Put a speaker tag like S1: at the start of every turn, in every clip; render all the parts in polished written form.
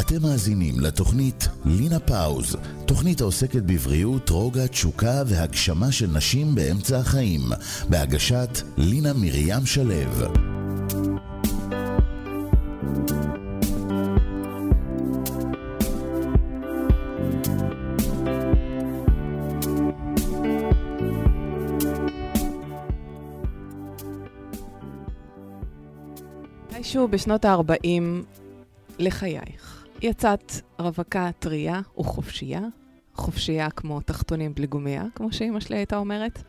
S1: אתם מאזינים לתוכנית לינה פאוז, תוכנית העוסקת בבריאות, רוגע, תשוקה והגשמה של נשים באמצע החיים, בהגשת לינה מרים שלו.
S2: מתישהו בשנות ה-40 לחייך. יצאת רווקה טריה וחופשייה, חופשייה כמו תחתונים בלי גומיה, כמו שאמא שלי הייתה אומרת.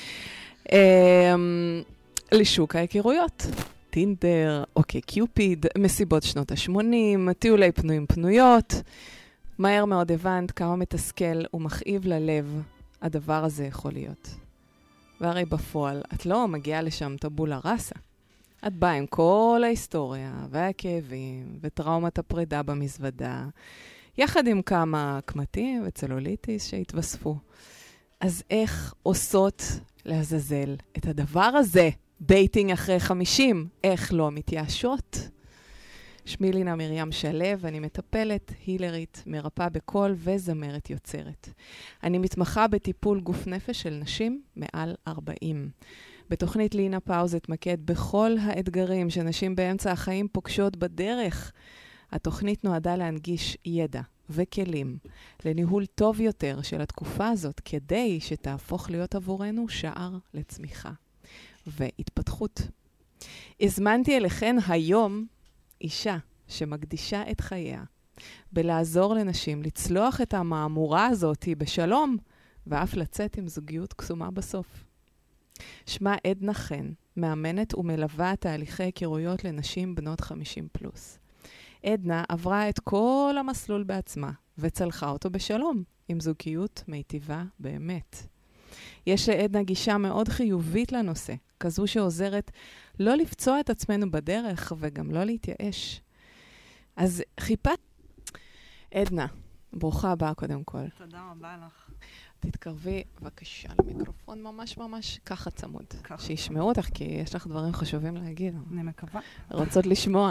S2: לשוק ההיכרויות, טינדר, אוקיי קיופיד, מסיבות שנות ה-80, טיולי פנויים פנויות. מהר מאוד הבנת כמה מתסכל ומכאיב ללב הדבר הזה יכול להיות. והרי בפועל את לא מגיעה לשם טבולה ראסה. את באה עם כל ההיסטוריה והכאבים וטראומת הפרידה במזוודה, יחד עם כמה קמטים וצלוליטיס שהתווספו. אז איך עושות לעזאזל את הדבר הזה? דייטינג אחרי 50, איך לא מתייאשות? שמי לינה מרים שלו, אני מטפלת, הילרית, מרפאה בקול וזמרת יוצרת. אני מתמחה בטיפול גוף נפש של נשים מעל 40. בתוכנית לינה פאוז התמקד בכל האתגרים שנשים באמצע החיים פוגשות בדרך. התוכנית נועדה להנגיש ידע וכלים לניהול טוב יותר של התקופה הזאת, כדי שתהפוך להיות עבורנו שער לצמיחה והתפתחות. הזמנתי אליכן היום אישה שמקדישה את חייה בלעזור לנשים לצלוח את המאמורה הזאת בשלום, ואף לצאת עם זוגיות קסומה בסוף. שמה עדנה חן, מאמנת ומלווה תהליכי היכרויות לנשים בנות 50 פלוס. עדנה עברה את כל המסלול בעצמה וצלחה אותו בשלום, עם זוגיות מיטיבה באמת. יש לעדנה גישה מאוד חיובית לנושא, כזו שעוזרת לא לפצוע את עצמנו בדרך וגם לא להתייאש. אז חיפת... עדנה, ברוכה הבאה קודם כל.
S3: תודה רבה לך.
S2: תתקרבי בבקשה למיקרופון ממש ככה צמוד. שישמעו אותך, כי יש לך דברים חשובים להגיד.
S3: אני מקווה.
S2: רוצות לשמוע.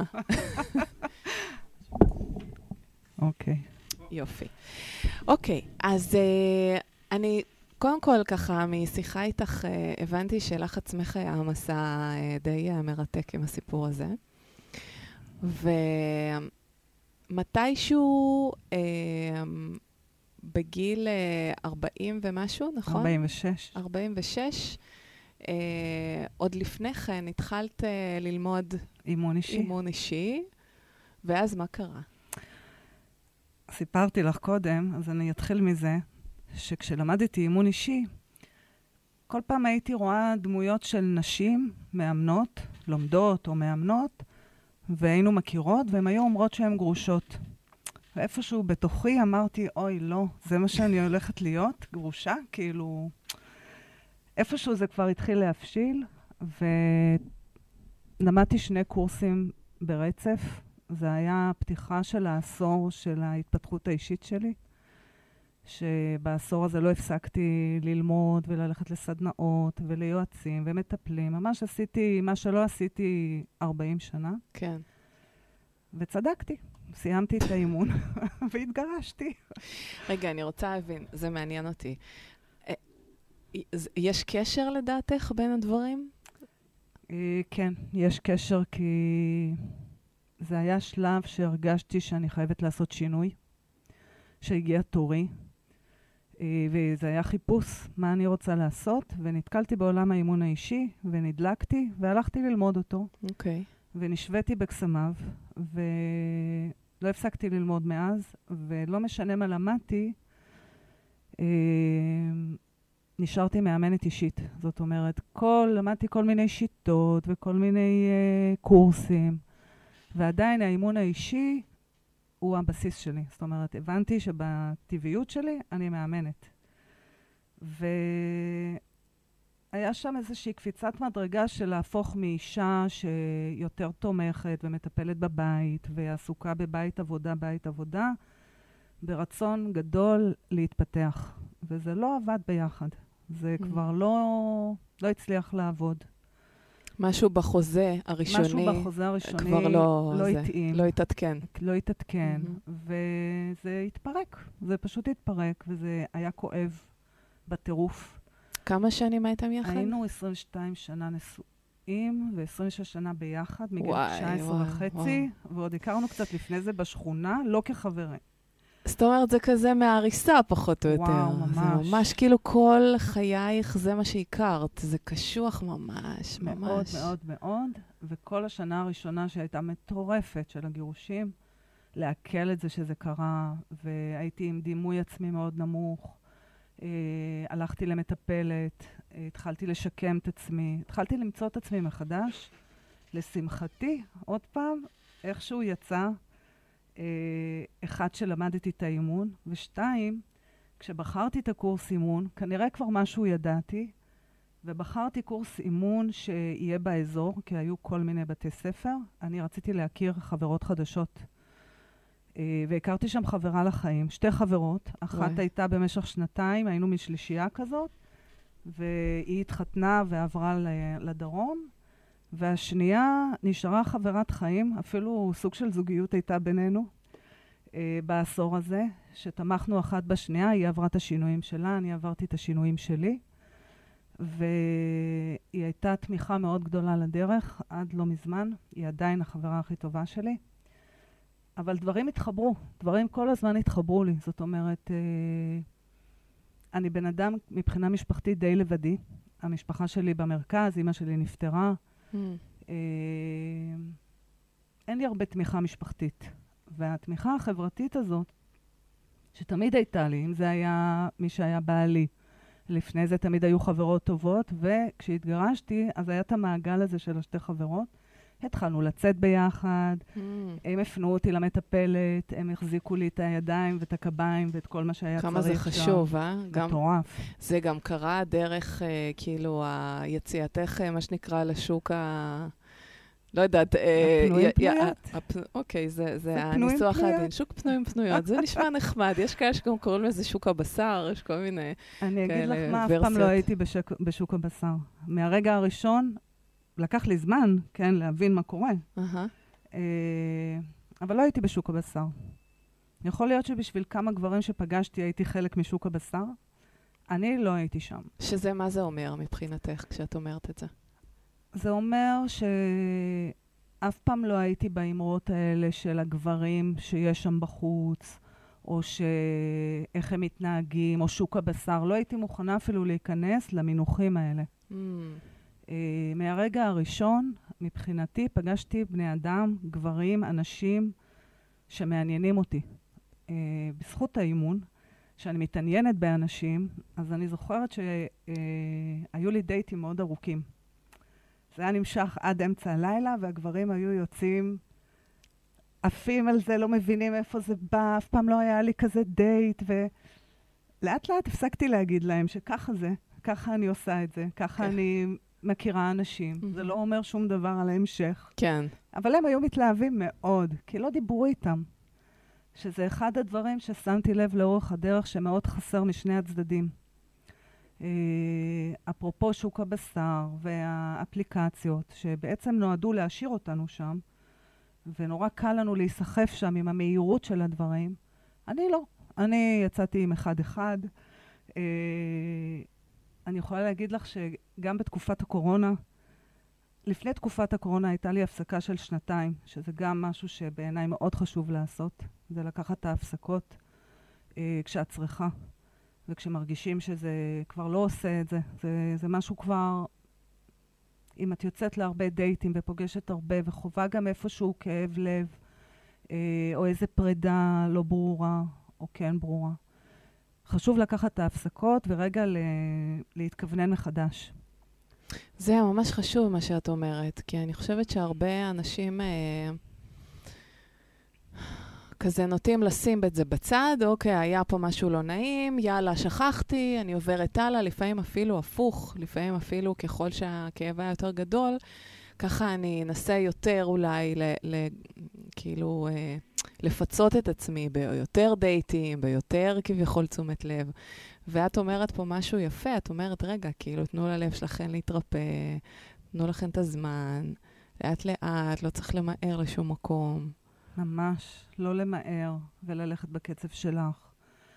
S3: אוקיי.
S2: יופי. אוקיי, אז אני קודם כל ככה משיחה איתך הבנתי שלך עצמך היה מסע די מרתק עם הסיפור הזה. ומתישהו בגיל 40 ומשהו, נכון?
S3: 46.
S2: 46. עוד לפני כן התחלת ללמוד
S3: אימון אישי.
S2: אימון אישי, ואז מה קרה?
S3: סיפרתי לך קודם, אז אני אתחיל מזה, שכשלמדתי אימון אישי, כל פעם הייתי רואה דמויות של נשים מאמנות, לומדות או מאמנות, והיינו מכירות, והן היו אומרות שהן גרושות. ואיפשהו בתוכי אמרתי, אוי, לא, זה מה שאני הולכת להיות, גרושה, כאילו... איפשהו זה כבר התחיל להפשיל, ולמדתי 2 קורסים ברצף. זה היה פתיחה של העשור של ההתפתחות האישית שלי, שבעשור הזה לא הפסקתי ללמוד וללכת לסדנאות וליועצים ומטפלים. ממש עשיתי מה שלא עשיתי 40 שנה.
S2: כן.
S3: וצדקתי. סיימתי את האימון והתגרשתי.
S2: רגע, אני רוצה להבין, זה מעניין אותי. יש קשר לדעתך בין הדברים?
S3: כן, יש קשר כי זה היה שלב שהרגשתי שאני חייבת לעשות שינוי, שהגיע תורי, וזה היה חיפוש מה אני רוצה לעשות, ונתקלתי בעולם האימון האישי, ונדלקתי, והלכתי ללמוד אותו.
S2: אוקיי.
S3: ונשוויתי בקסמיו, ולא הפסקתי ללמוד מאז, ולא משנה מה למדתי, נשארתי מאמנת אישית. זאת אומרת, למדתי כל מיני שיטות וכל מיני קורסים, ועדיין האימון האישי הוא הבסיס שלי. זאת אומרת, הבנתי שבטבעיות שלי אני מאמנת. היה שם איזושהי קפיצת מדרגה של להפוך מאישה שיותר תומכת ומטפלת בבית, ועסוקה בבית עבודה, ברצון גדול להתפתח. וזה לא עבד ביחד. זה כבר לא הצליח לעבוד.
S2: משהו בחוזה הראשוני, כבר לא התאים. לא התעדכן.
S3: לא התעדכן, וזה התפרק. זה פשוט התפרק, וזה היה כואב בטירוף.
S2: כמה שנים הייתם יחד?
S3: היינו 22 שנה נשואים, ו-26 שנה ביחד, מגיל 19 וחצי, ועוד הכרנו קצת לפני זה בשכונה, לא כחברים.
S2: זאת אומרת, זה כזה מההריסה פחות או יותר.
S3: וואו, ממש.
S2: זה ממש כאילו כל חייך זה מה שהכרת. זה קשוח ממש, ממש.
S3: מאוד מאוד מאוד, וכל השנה הראשונה שהייתה מטורפת של הגירושים, להקל את זה שזה קרה, והייתי עם דימוי עצמי מאוד נמוך. הלכתי למטפלת, התחלתי לשקם את עצמי, התחלתי למצוא את עצמי מחדש. לשמחתי, עוד פעם, איכשהו יצא, אחד שלמדתי את האימון, ושתיים, כשבחרתי את הקורס אימון, כנראה כבר משהו ידעתי, ובחרתי קורס אימון שיהיה באזור, כי היו כל מיני בתי ספר. אני רציתי להכיר חברות חדשות. והכרתי שם חברה לחיים, 2 חברות. אחת הייתה במשך 2, היינו משלישייה כזאת, והיא התחתנה ועברה לדרום, והשנייה נשארה חברת חיים, אפילו סוג של זוגיות הייתה בינינו בעשור הזה, שתמכנו אחת בשנייה, היא עברה את השינויים שלה, אני עברתי את השינויים שלי, והיא הייתה תמיכה מאוד גדולה לדרך, עד לא מזמן, היא עדיין החברה הכי טובה שלי. אבל דברים התחברו, דברים כל הזמן התחברו לי. זאת אומרת, אני בן אדם מבחינה משפחתית די לבדי. המשפחה שלי במרכז, אמא שלי נפטרה. אין לי הרבה תמיכה משפחתית. והתמיכה החברתית הזאת, שתמיד הייתה לי, אם זה היה מי שהיה בעלי, לפני זה תמיד היו חברות טובות, וכשהתגרשתי, אז היה את המעגל הזה של 2 חברות. התחלנו לצאת ביחד, הם הפנו אותי למטפלת, הם החזיקו לי את הידיים ואת הקביים ואת כל מה שהיה צריך שם.
S2: כמה זה חשוב,
S3: מטורף.
S2: זה גם קרה דרך, כאילו, היציאתך, מה שנקרא, לשוק לא יודעת.
S3: הפנויים פנויות.
S2: אוקיי, זה הניסוח העדין. שוק פנויים פנויות, זה נשמע נחמד. יש כאלה שגם קוראים לזה שוק הבשר, יש כל מיני כאלה
S3: אני אגיד לך מה, אף פעם לא הייתי בשוק הבשר. מהרגע הראשון, לקח לי זמן, כן, להבין מה קורה. אבל לא הייתי בשוק הבשר. יכול להיות שבשביל כמה גברים שפגשתי הייתי חלק משוק הבשר. אני לא הייתי שם.
S2: שזה מה זה אומר מבחינתך כשאת אומרת את זה?
S3: זה אומר שאף פעם לא הייתי באמרות האלה של הגברים שיש שם בחוץ, או שאיך הם מתנהגים, או שוק הבשר. לא הייתי מוכנה אפילו להיכנס למינוחים האלה. מהרגע הראשון, מבחינתי, פגשתי בני אדם, גברים, אנשים שמעניינים אותי. בזכות האימון, שאני מתעניינת באנשים, אז אני זוכרת שהיו לי דייטים מאוד ארוכים. זה היה נמשך עד אמצע הלילה, והגברים היו יוצאים, עפים על זה, לא מבינים איפה זה בא, אף פעם לא היה לי כזה דייט, ולאט לאט הפסקתי להגיד להם שככה זה, ככה אני עושה את זה, ככה אני מכירה אנשים. זה לא אומר שום דבר על ההמשך.
S2: כן.
S3: אבל הם היו מתלהבים מאוד, כי לא דיברו איתם. שזה אחד הדברים ששמתי לב לאורך הדרך שמאוד חסר משני הצדדים. אפרופו שוק הבשר והאפליקציות, שבעצם נועדו להשאיר אותנו שם, ונורא קל לנו להיסחף שם עם המהירות של הדברים. אני לא. אני יצאתי עם אחד. אני יכולה להגיד לך שגם בתקופת הקורונה, לפני תקופת הקורונה הייתה לי הפסקה של 2, שזה גם משהו שבעיניי מאוד חשוב לעשות. זה לקחת את ההפסקות כשאת צריכה. וכשמרגישים שזה כבר לא עושה את זה, זה משהו כבר, אם את יוצאת להרבה דייטים ופוגשת הרבה וחובה גם איפשהו כאב לב, או איזה פרידה לא ברורה, או כן ברורה. חשוב לקחת את ההפסקות ורגע להתכוונן מחדש.
S2: זה ממש חשוב מה שאת אומרת, כי אני חושבת שהרבה אנשים כזה נוטים לשים את זה בצד, אוקיי, היה פה משהו לא נעים, יאללה, שכחתי, אני עוברת הלאה, לפעמים אפילו הפוך, לפעמים אפילו ככל שהכאב היה יותר גדול, ככה אני אנסה יותר אולי כאילו לפצות את עצמי ביותר דייטים, ביותר כביכול תשומת לב. ואת אומרת פה משהו יפה, את אומרת, רגע, כאילו, תנו ללב שלכם להתרפא, תנו לכם את הזמן, לאט לאט, לא צריך למהר לשום מקום.
S3: ממש, לא למהר וללכת בקצב שלך.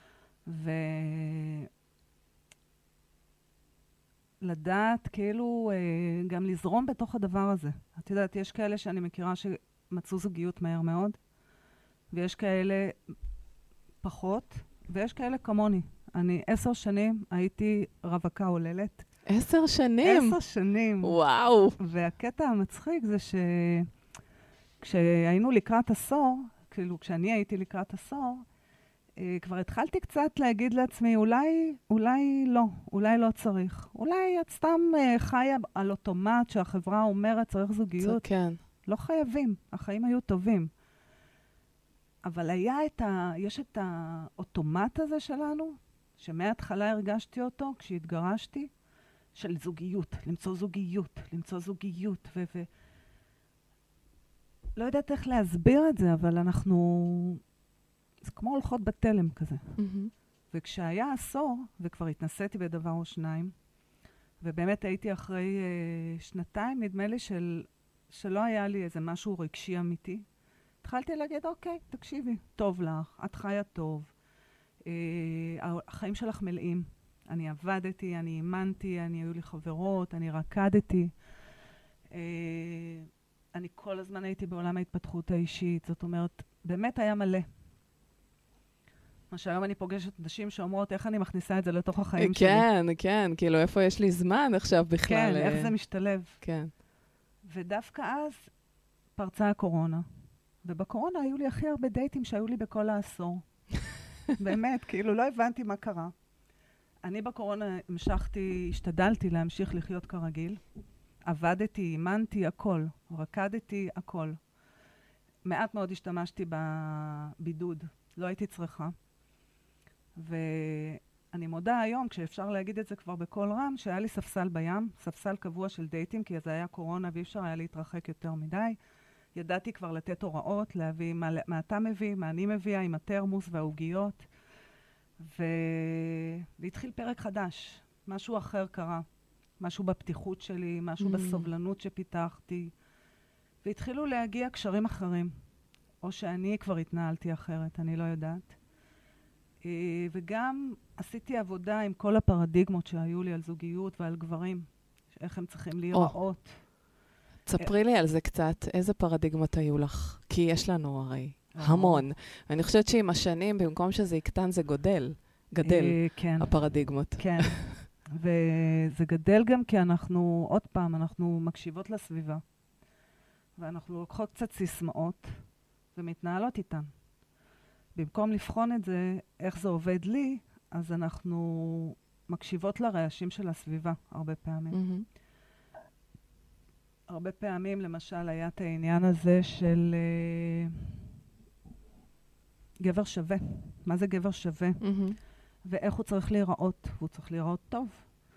S3: ולדעת, כאילו, גם לזרום בתוך הדבר הזה. את יודעת, יש כאלה שאני מכירה שמצאו זוגיות מהר מאוד, ויש כאלה פחות, ויש כאלה כמוני. אני 10 שנים הייתי רווקה עוללת.
S2: 10 שנים?
S3: 10 שנים.
S2: וואו.
S3: והקטע המצחיק זה כשהיינו לקראת עשור, כאילו כשאני הייתי לקראת עשור, כבר התחלתי קצת להגיד לעצמי, אולי לא צריך. אולי את סתם חיה על אוטומט שהחברה אומרת צריך זוגיות.
S2: כן.
S3: לא חייבים, החיים היו טובים. אבל יש את האוטומט הזה שלנו, שמההתחלה הרגשתי אותו כשהתגרשתי, של זוגיות, למצוא זוגיות, לא יודעת איך להסביר את זה, אבל זה כמו הולכות בתלם כזה. וכשהיה עשור, וכבר התנסיתי בדבר או שניים, ובאמת הייתי אחרי 2, נדמה לי שלא היה לי איזה משהו רגשי אמיתי, התחלתי להגיד, אוקיי, תקשיבי, טוב לך, את חיה טוב, החיים שלך מלאים. אני עבדתי, אני אימנתי, היו לי חברות, אני רקדתי. אני כל הזמן הייתי בעולם ההתפתחות האישית, זאת אומרת, באמת היה מלא. מה שהיום אני פוגשת נשים שאומרות, איך אני מכניסה את זה לתוך החיים שלי.
S2: כן, כאילו, איפה יש לי זמן עכשיו בכלל?
S3: כן, איך זה משתלב.
S2: כן.
S3: ודווקא אז פרצה הקורונה. ובקורונה היו לי הכי הרבה דייטים שהיו לי בכל העשור. באמת, כאילו, לא הבנתי מה קרה. אני בקורונה השתדלתי להמשיך לחיות כרגיל. עבדתי, אימנתי, הכל. רקדתי, הכל. מעט מאוד השתמשתי בבידוד. לא הייתי צריכה. ואני מודה היום, כשאפשר להגיד את זה כבר בכל רם, שהיה לי ספסל בים, ספסל קבוע של דייטים, כי אז היה קורונה ואי אפשר היה להתרחק יותר מדי. ידעתי כבר לתת הוראות, להביא מה אתה מביא, מה אני מביאה, עם התרמוס והעוגיות. והתחיל פרק חדש. משהו אחר קרה. משהו בפתיחות שלי, משהו בסובלנות שפיתחתי. והתחילו להגיע קשרים אחרים. או שאני כבר התנהלתי אחרת, אני לא יודעת. וגם עשיתי עבודה עם כל הפרדיגמות שהיו לי על זוגיות ועל גברים. איך הם צריכים להיראות.
S2: תספרי לי על זה קצת, איזה פרדיגמות היו לך? כי יש לנו הרי המון. אני חושבת שעם השנים, במקום שזה יקטן, זה גדל, הפרדיגמות.
S3: כן, וזה גדל גם כי עוד פעם, אנחנו מקשיבות לסביבה. ואנחנו לוקחות קצת סיסמאות ומתנהלות איתן. במקום לבחון את זה, איך זה עובד לי, אז אנחנו מקשיבות לרעשים של הסביבה הרבה פעמים. הרבה פעמים, למשל, היה את העניין הזה של גבר שווה. מה זה גבר שווה? ואיך הוא צריך להיראות. והוא צריך להיראות טוב.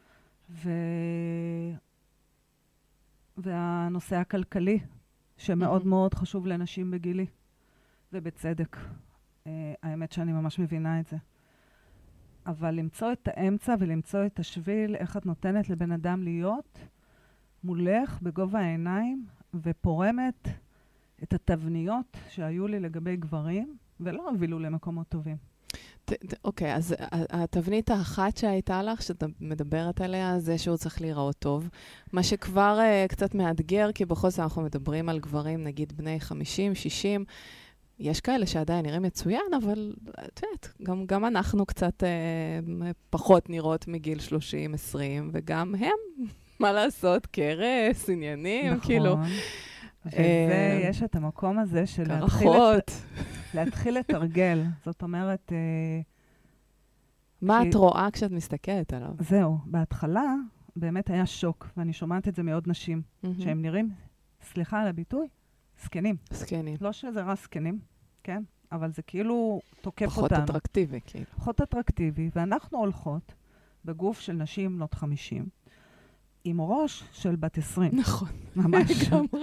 S3: והנושא הכלכלי, שמאוד מאוד חשוב לנשים בגילי. ובצדק. האמת שאני ממש מבינה את זה. אבל למצוא את האמצע ולמצוא את השביל, איך את נותנת לבן אדם להיות מולך בגובה העיניים ופורמת את התבניות שהיו לי לגבי גברים, ולא הובילו למקומות טובים.
S2: אוקיי, אז התבנית האחת שהייתה לך, שאתה מדברת עליה, זה שהוא צריך להיראות טוב. מה שכבר קצת מאתגר, כי בכל זאת אנחנו מדברים על גברים, נגיד בני 50, 60, יש כאלה שעדיין נראים מצוין, אבל את יודעת, גם אנחנו קצת פחות נראות מגיל 30, 20, וגם הם, מה לעשות, קרס, עניינים,
S3: נכון.
S2: כאילו.
S3: יש את המקום הזה של להתחיל לתרגל. זאת אומרת...
S2: מה את רואה כשאת מסתכלת עליו?
S3: זהו, בהתחלה באמת היה שוק, ואני שומעת את זה מעוד נשים, שהם נראים, סליחה על הביטוי, סקנים.
S2: סקנים.
S3: לא שזה רע סקנים, כן? אבל זה כאילו תוקף אותנו.
S2: פחות אטרקטיבי, כאילו.
S3: פחות אטרקטיבי, ואנחנו הולכות בגוף של נשים בנות 50, עם ראש של בת 20.
S2: נכון.
S3: ממש.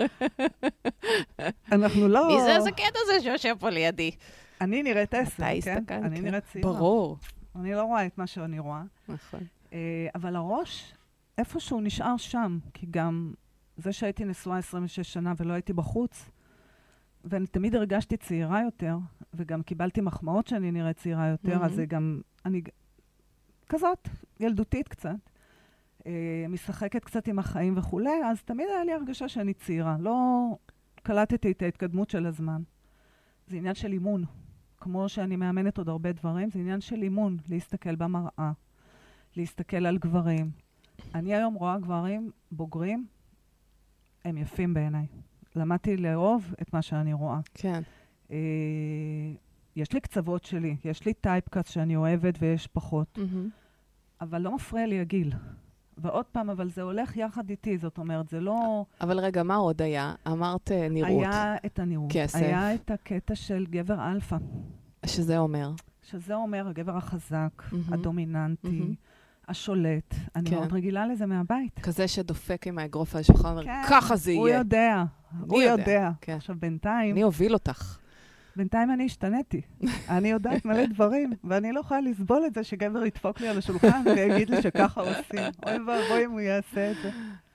S3: אנחנו לא...
S2: מי זה הזקן הזה שיושב פה לידי?
S3: אני נראית 10,
S2: אתה הסתכלת.
S3: אני נראית צעירה.
S2: ברור.
S3: אני לא רואה את מה שאני רואה.
S2: נכון.
S3: אבל הראש, איפשהו נשאר שם, כי גם זה שהייתי נשואה 26 שנה ולא הייתי בחוץ, ואני תמיד הרגשתי צעירה יותר, וגם קיבלתי מחמאות שאני נראית צעירה יותר, אז זה גם, אני כזאת, ילדותית קצת, משחקת קצת עם החיים וכולי, אז תמיד היה לי הרגשה שאני צעירה. לא קלטתי את ההתקדמות של הזמן. זה עניין של אימון. כמו שאני מאמנת עוד הרבה דברים, זה עניין של אימון, להסתכל במראה, להסתכל על גברים. אני היום רואה גברים בוגרים, הם יפים בעיניי. למדתי לאהוב את מה שאני רואה.
S2: כן.
S3: יש לי קצוות שלי, יש לי טייפקאסט שאני אוהבת ויש פחות. אבל לא מפריע לי הגיל. ועוד פעם, אבל זה הולך יחד איתי, זאת אומרת, זה לא...
S2: אבל רגע, מה עוד היה? אמרת נראות.
S3: היה את הנראות.
S2: כסף.
S3: היה את הקטע של גבר אלפא.
S2: שזה אומר?
S3: שזה אומר הגבר החזק, הדומיננטי, השולט. אני מאוד רגילה לזה מהבית.
S2: כזה שדופק עם האגרוף על השולחן, אומר, ככה זה יהיה.
S3: הוא יודע, הוא יודע. עכשיו בינתיים...
S2: אני אוביל אותך.
S3: בינתיים אני השתניתי. אני יודעת מלא דברים, ואני לא יכולה לסבול את זה שגבר ידפוק לי על השולחן ויגיד לי שככה עושים. אוי ואבוי אם הוא יעשה את זה.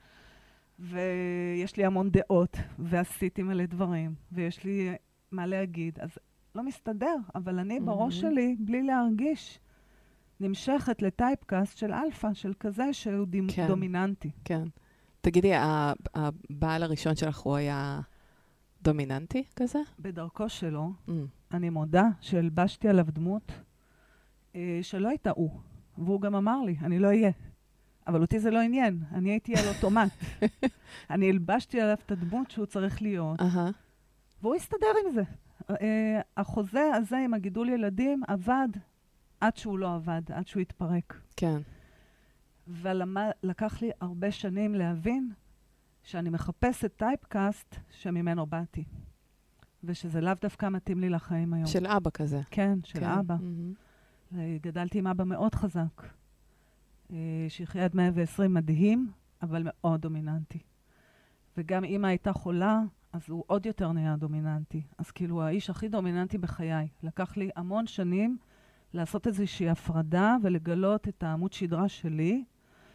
S3: ויש לי המון דעות, ועשיתי מלא דברים, ויש לי מה להגיד. אז לא מסתדר, אבל אני בראש שלי, בלי להרגיש, נמשכת לטייפקאסט של אלפא, של כזה שהוא דומיננטי.
S2: כן. תגידי, הבעל הראשון שלך הוא היה... דומיננטי כזה?
S3: בדרכו שלו, אני מודה שהלבשתי עליו דמות שלא הייתה הוא. והוא גם אמר לי, אני לא אהיה. אבל אותי זה לא עניין, אני הייתי על אוטומט. אני הלבשתי עליו את הדמות שהוא צריך להיות. והוא הסתדר עם זה. החוזה הזה עם הגידול ילדים עבד עד שהוא לא עבד, עד שהוא התפרק.
S2: כן.
S3: ולקח לי הרבה שנים להבין שאני מחפשת טייפקאסט שממנו באתי. ושזה לאו דווקא מתאים לי לחיים היום.
S2: של אבא כזה.
S3: כן, של אבא. גדלתי עם אבא מאוד חזק. שיחיה עד 120 מדהים, אבל מאוד דומיננטי. וגם אמא הייתה חולה, אז הוא עוד יותר נהיה דומיננטי. אז כאילו האיש הכי דומיננטי בחיי. לקח לי המון שנים לעשות איזושהי הפרדה ולגלות את העמוד שדרה שלי,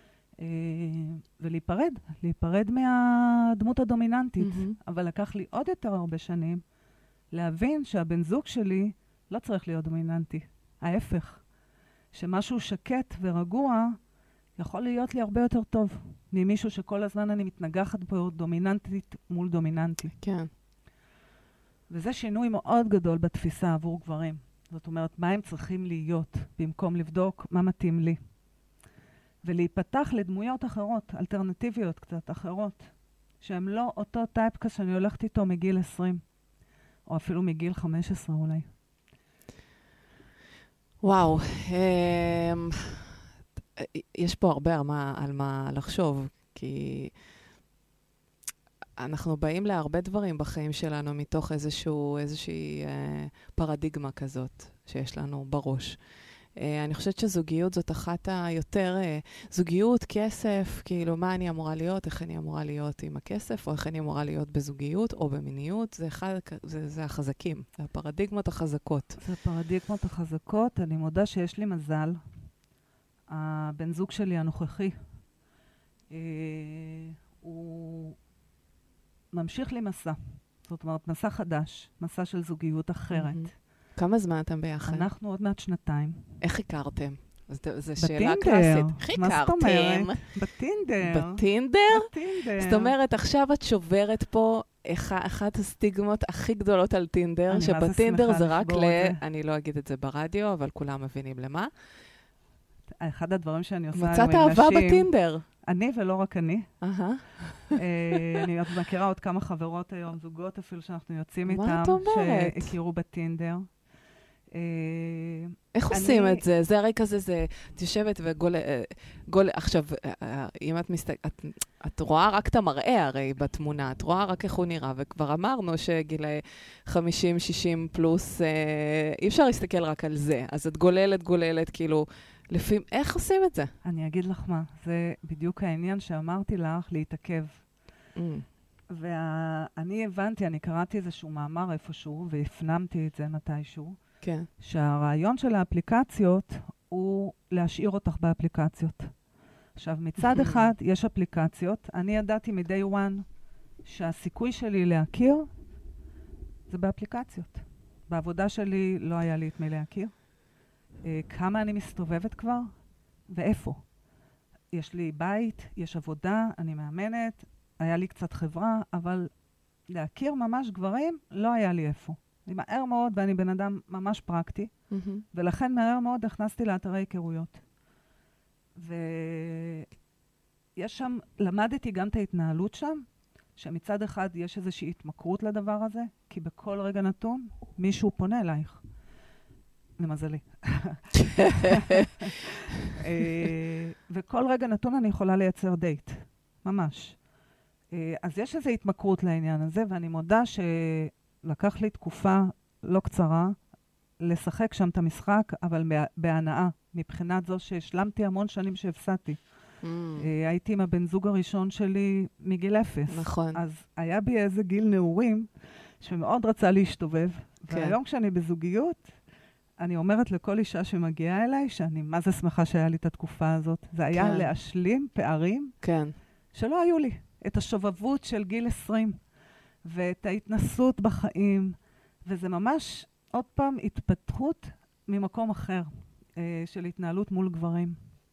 S3: להיפרד מהדמות הדומיננטית. אבל לקח לי עוד יותר הרבה שנים להבין שהבן זוג שלי לא צריך להיות דומיננטי. ההפך. שמשהו שקט ורגוע יכול להיות לי הרבה יותר טוב ממישהו שכל הזמן אני מתנגחת בו דומיננטית מול דומיננטי.
S2: כן.
S3: וזה שינוי מאוד גדול בתפיסה עבור גברים. זאת אומרת, מה הם צריכים להיות במקום לבדוק מה מתאים לי. ולהיפתח לדמויות אחרות, אלטרנטיביות קצת אחרות, שהן לא אותו טייפקאסט שאני הולכת איתו מגיל 20, או אפילו מגיל 15 אולי.
S2: וואו, יש פה הרבה על מה לחשוב, כי אנחנו באים להרבה דברים בחיים שלנו מתוך איזושהי פרדיגמה כזאת שיש לנו בראש. אני חושבת שזוגיות זאת אחת היותר, זוגיות, כסף, כאילו מה אני אמורה להיות, איך אני אמורה להיות עם הכסף, או איך אני אמורה להיות בזוגיות או במיניות, זה החזקים, זה הפרדיגמות החזקות.
S3: זה הפרדיגמות החזקות, אני מודה שיש לי מזל. הבן זוג שלי הנוכחי, הוא ממשיך לי מסע. זאת אומרת, מסע חדש, מסע של זוגיות אחרת.
S2: כמה זמן אתם ביחד?
S3: אנחנו עוד מעט 2.
S2: איך הכרתם? זו שאלה קלאסית. איך הכרתם?
S3: מה זאת אומרת? בטינדר.
S2: בטינדר?
S3: בטינדר.
S2: זאת אומרת, עכשיו את שוברת פה אחת הסטיגמות הכי גדולות על טינדר, שבטינדר זה רק אני לא אגיד את זה ברדיו, אבל כולם מבינים למה.
S3: אחד הדברים שאני עושה
S2: מצאת אהבה בטינדר.
S3: אני ולא רק אני. אני מכירה עוד כמה חברות היום, זוגות אפילו שאנחנו יוצאים איתם.
S2: מה את אומרת?
S3: שהכירו בטינדר.
S2: איך עושים את זה? זה הרי כזה, את יושבת וגול, עכשיו, אם את רואה רק את המראה הרי בתמונה, את רואה רק איך הוא נראה, וכבר אמרנו שגילי 50, 60 פלוס, אי אפשר להסתכל רק על זה. אז את גוללת, כאילו, לפי, איך עושים את זה?
S3: אני אגיד לך מה, זה בדיוק העניין שאמרתי לך, להתעכב. ואני הבנתי, אני קראתי איזשהו מאמר איפשהו, והפנמתי את זה מתישהו,
S2: כן.
S3: שהרעיון של האפליקציות הוא להשאיר אותך באפליקציות. עכשיו, מצד אחד יש אפליקציות. אני ידעתי מ-day one שהסיכוי שלי להכיר זה באפליקציות. בעבודה שלי לא היה לי את מי להכיר. כמה אני מסתובבת כבר ואיפה. יש לי בית, יש עבודה, אני מאמנת, היה לי קצת חברה, אבל להכיר ממש גברים לא היה לי איפה. אני מהר מאוד, ואני בן אדם ממש פרקטי, ולכן מהר מאוד הכנסתי לאתרי היכרויות. ויש שם, למדתי גם את ההתנהלות שם, שמצד אחד יש איזושהי התמכרות לדבר הזה, כי בכל רגע נתון מישהו פונה אלייך. למזלי. וכל רגע נתון אני יכולה לייצר דייט. ממש. אז יש איזו התמכרות לעניין הזה, ואני מודה שלקח לי תקופה לא קצרה לשחק שם את המשחק, אבל בהנאה, מבחינת זו שהשלמתי המון שנים שהפסדתי. הייתי עם הבן זוג הראשון שלי מגיל 0.
S2: נכון.
S3: אז היה בי איזה גיל נעורים שמאוד רצה להשתובב.
S2: כן.
S3: והיום כשאני בזוגיות, אני אומרת לכל אישה שמגיעה אליי, שאני מה זה שמחה שהיה לי את התקופה הזאת. זה היה
S2: כן.
S3: להשלים פערים
S2: כן.
S3: שלא היו לי. את השובבות של גיל 20, ואת ההתנסות בחיים, וזה ממש עוד פעם התפתחות ממקום אחר, של התנהלות מול גברים.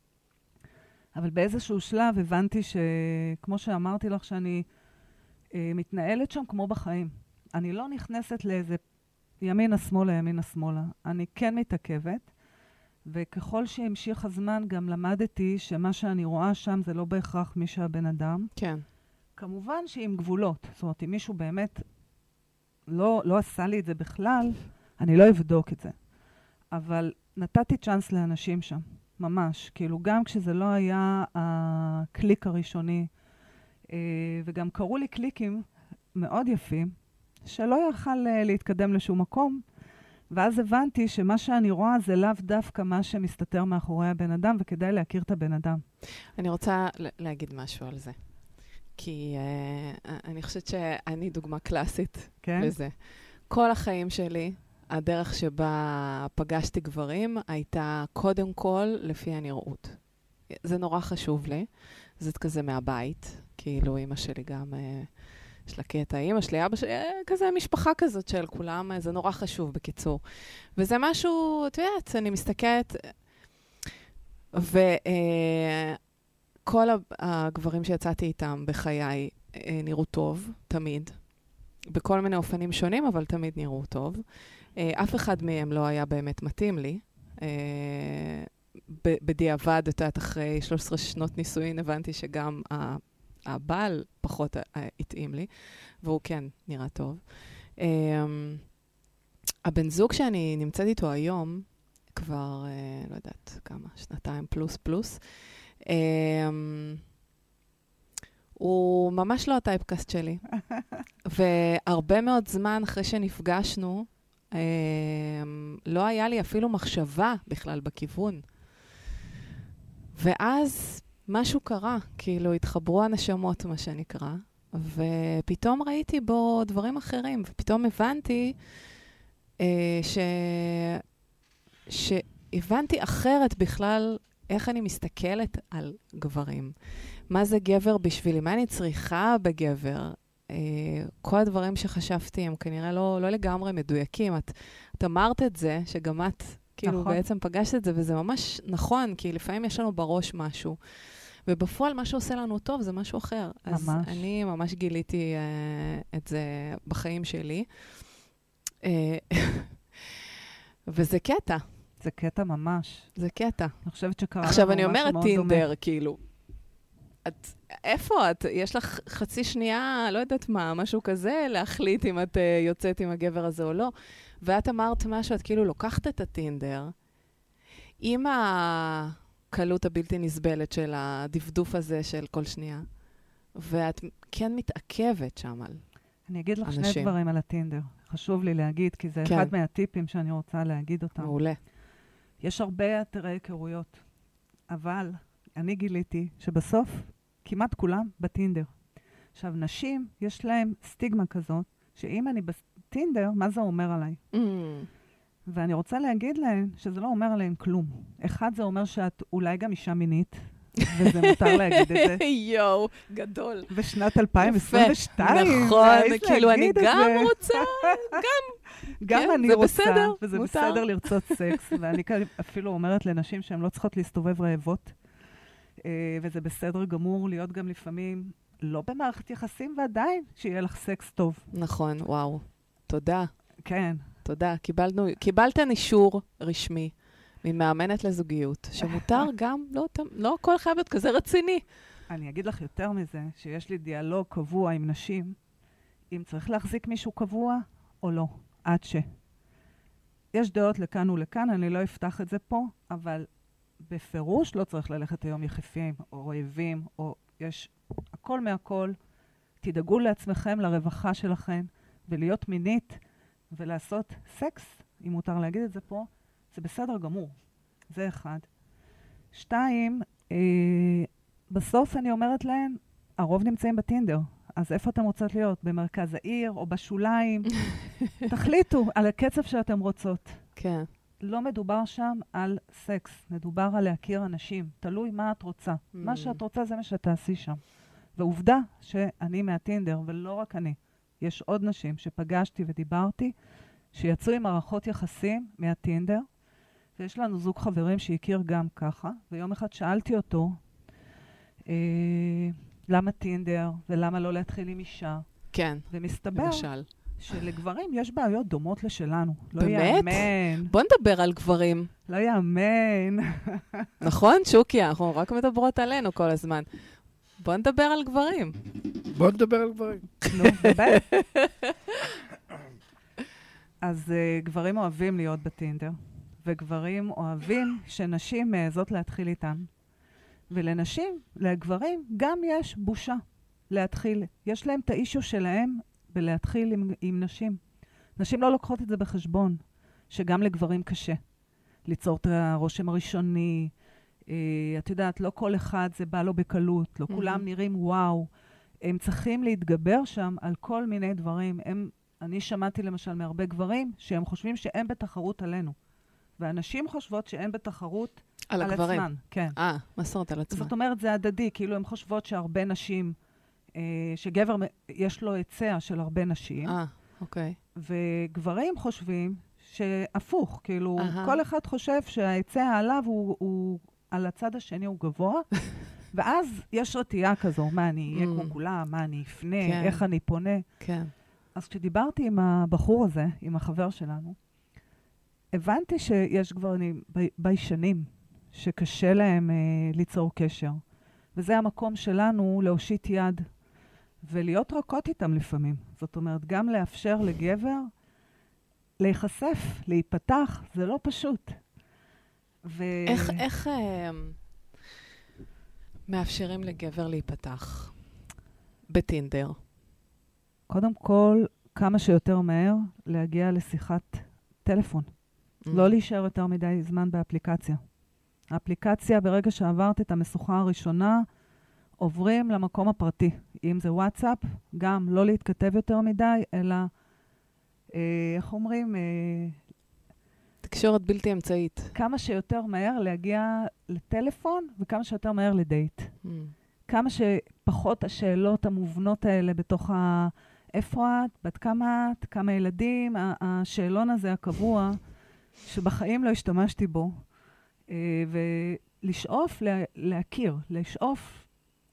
S3: אבל באיזשהו שלב הבנתי שכמו שאמרתי לך, שאני מתנהלת שם כמו בחיים. אני לא נכנסת לאיזה ימינה-שמאלה, ימינה-שמאלה. אני כן מתעכבת, וככל שהמשיך הזמן גם למדתי שמה שאני רואה שם זה לא בהכרח מי שהבן אדם.
S2: כן.
S3: כמובן שעם גבולות. זאת אומרת, אם מישהו באמת לא עשה לי את זה בכלל, אני לא אבדוק את זה. אבל נתתי צ'אנס לאנשים שם, ממש. כאילו, גם כשזה לא היה הקליק הראשוני, וגם קראו לי קליקים מאוד יפים, שלא יכל להתקדם לשום מקום, ואז הבנתי שמה שאני רואה זה לאו דווקא מה שמסתתר מאחורי הבן אדם, וכדאי להכיר את הבן אדם.
S2: אני רוצה להגיד משהו על זה. כי אני חושבת שאני דוגמה קלאסית לזה. כל החיים שלי, הדרך שבה פגשתי גברים, הייתה קודם כל לפי הנראות. זה נורא חשוב לי. זה כזה מהבית. כאילו, אמא שלי גם, יש לה קטע, אמא שלי, אבא שלי, כזה משפחה כזאת של כולם, זה נורא חשוב בקיצור. וזה משהו, את יודעת, אני מסתכלת, כל הגברים שיצאתי איתם בחיי נראו טוב, תמיד. בכל מיני אופנים שונים, אבל תמיד נראו טוב. אף אחד מהם לא היה באמת מתאים לי. בדיעבד, אחרי 13 שנות נישואין, הבנתי שגם הבעל פחות התאים לי, והוא כן נראה טוב. הבן זוג שאני נמצאת איתו היום, כבר, לא יודעת כמה, שנתיים פלוס, הוא ממש לא הטייפקאסט שלי. והרבה מאוד זמן אחרי שנפגשנו, לא היה לי אפילו מחשבה בכלל בכיוון. ואז משהו קרה, כאילו התחברו הנשמות, מה שנקרא, ופתאום ראיתי בו דברים אחרים, ופתאום הבנתי שהבנתי אחרת בכלל איך אני מסתכלת על גברים. מה זה גבר בשבילי? מה אני צריכה בגבר? כל הדברים שחשבתי הם כנראה לא לגמרי מדויקים. את אמרת את זה, שגם את כאילו נכון. בעצם פגשת את זה, וזה ממש נכון, כי לפעמים יש לנו בראש משהו. ובפועל מה שעושה לנו טוב זה משהו אחר. ממש. אז אני ממש גיליתי את זה בחיים שלי. וזה קטע.
S3: זה קטע ממש.
S2: זה קטע.
S3: אני חושבת שקרה
S2: עכשיו אני אומרת טינדר, כאילו. איפה את? יש לך חצי שנייה, לא יודעת מה, משהו כזה, להחליט אם את יוצאת עם הגבר הזה או לא. ואת אמרת משהו, את כאילו לוקחת את הטינדר, עם הקלות הבלתי נסבלת של הדפדוף הזה של כל שנייה, ואת כן מתעכבת שם על אנשים.
S3: אני אגיד לך שני דברים על הטינדר. חשוב לי להגיד, כי זה אחד מהטיפים שאני רוצה להגיד אותם.
S2: מעולה.
S3: יש הרבה אתרי היכרויות, אבל אני גיליתי שבסוף כמעט כולם בטינדר. עכשיו, נשים, יש להם סטיגמה כזאת, שאם אני בטינדר, מה זה אומר עליי? ואני רוצה להגיד להם שזה לא אומר עליהם כלום. אחד, זה אומר שאת אולי גם אישה מינית, וזה מותר להגיד את זה.
S2: יואו, גדול.
S3: בשנת 2022.
S2: נכון, כאילו אני גם רוצה,
S3: גם
S2: כן,
S3: אני
S2: זה
S3: רוצה,
S2: בסדר,
S3: וזה
S2: מותר.
S3: בסדר לרצות סקס, ואני כאן אפילו אומרת לנשים שהן לא צריכות להסתובב רעבות, וזה בסדר גמור להיות גם לפעמים לא במערכת יחסים, ועדיין שיהיה לך סקס טוב.
S2: נכון, וואו. תודה.
S3: כן.
S2: תודה. קיבלתן אישור רשמי ממאמנת לזוגיות, שמותר גם, לא הכל חייב להיות כזה רציני.
S3: אני אגיד לך יותר מזה, שיש לי דיאלוג קבוע עם נשים, אם צריך להחזיק מישהו קבוע או לא, עד ש. יש דעות לכאן ולכאן, אני לא אפתח את זה פה, אבל בפירוש לא צריך ללכת היום יחפים או רעבים, או יש הכל מהכל. תדאגו לעצמכם, לרווחה שלכם, ולהיות מינית, ולעשות סקס, אם מותר להגיד את זה פה, זה בסדר גמור. זה אחד. 2, בסוף אני אומרת להם, הרוב נמצאים בטינדר. אז איפה אתם רוצות להיות? במרכז העיר או בשוליים? תחליטו על הקצב שאתם רוצות.
S2: כן.
S3: לא מדובר שם על סקס, מדובר על להכיר אנשים. תלוי מה את רוצה. מה שאת רוצה זה מה שתעשי שם. ועובדה שאני מהטינדר, ולא רק אני. יש עוד נשים שפגשתי ודיברתי, שיצאו עם מערכות יחסים מהטינדר, ויש לנו זוג חברים שהכיר גם ככה, ויום אחד שאלתי אותו, למה טינדר, ולמה לא להתחיל עם אישה?
S2: כן,
S3: ומסתבר
S2: למשל.
S3: שלגברים יש בעיות דומות לשלנו.
S2: באמת?
S3: לא יאמן.
S2: בוא נדבר על גברים.
S3: לא יאמן.
S2: נכון, שוקי? אנחנו רק מדברות עלינו כל הזמן. בוא נדבר על גברים.
S4: בוא נדבר על גברים.
S3: נו, באמת. אז גברים אוהבים להיות בטינדר, וגברים אוהבים שנשים מעזות להתחיל איתן. ולנשים, לגברים, גם יש בושה להתחיל. יש להם את האישו שלהם בלהתחיל עם נשים. נשים לא לוקחות את זה בחשבון, שגם לגברים קשה. ליצור את הרושם הראשוני, את יודעת, לא כל אחד זה בא לו בקלות, לא כולם נראים וואו. הם צריכים להתגבר שם על כל מיני דברים. אני שמעתי למשל מהרבה גברים שהם חושבים שהם בתחרות עלינו. ואנשים חושבות שהם בתחרות
S2: על הגברים.
S3: עצמן. כן.
S2: מה זאת אומרת על עצמן?
S3: זאת אומרת, זה הדדי, כאילו הם חושבות שהרבה נשים, שגבר יש לו היצע של הרבה נשים.
S2: אוקיי.
S3: וגברים חושבים שהפוך, כאילו כל אחד חושב שההיצע עליו הוא על הצד השני הוא גבוה, ואז יש רתיעה כזו, מה אני אהיה כמו כולם, מה אני אפנה, איך אני פונה.
S2: כן.
S3: אז כשדיברתי עם הבחור הזה, עם החבר שלנו, הבנתי שיש גברים ביישנים שקשה להם ליצור קשר. וזה המקום שלנו להושיט יד ולהיות רכות איתם לפעמים. זאת אומרת, גם לאפשר לגבר להיחשף, להיפתח, זה לא פשוט.
S2: איך מאפשרים לגבר להיפתח בטינדר?
S3: קודם כל, כמה שיותר מהר להגיע לשיחת טלפון. לא להישאר יותר מדי זמן באפליקציה. האפליקציה, ברגע שעברת את המשוכה הראשונה, עוברים למקום הפרטי. אם זה וואטסאפ, גם לא להתכתב יותר מדי, אלא, איך אומרים?
S2: תקשורת בלתי אמצעית.
S3: כמה שיותר מהר להגיע לטלפון, וכמה שיותר מהר לדייט. כמה שפחות השאלות המובנות האלה בתוך איפה את, בת כמה את, כמה ילדים, השאלון הזה הקבוע, שבחיים לא השתמשתי בו, ולשאוף להכיר, לשאוף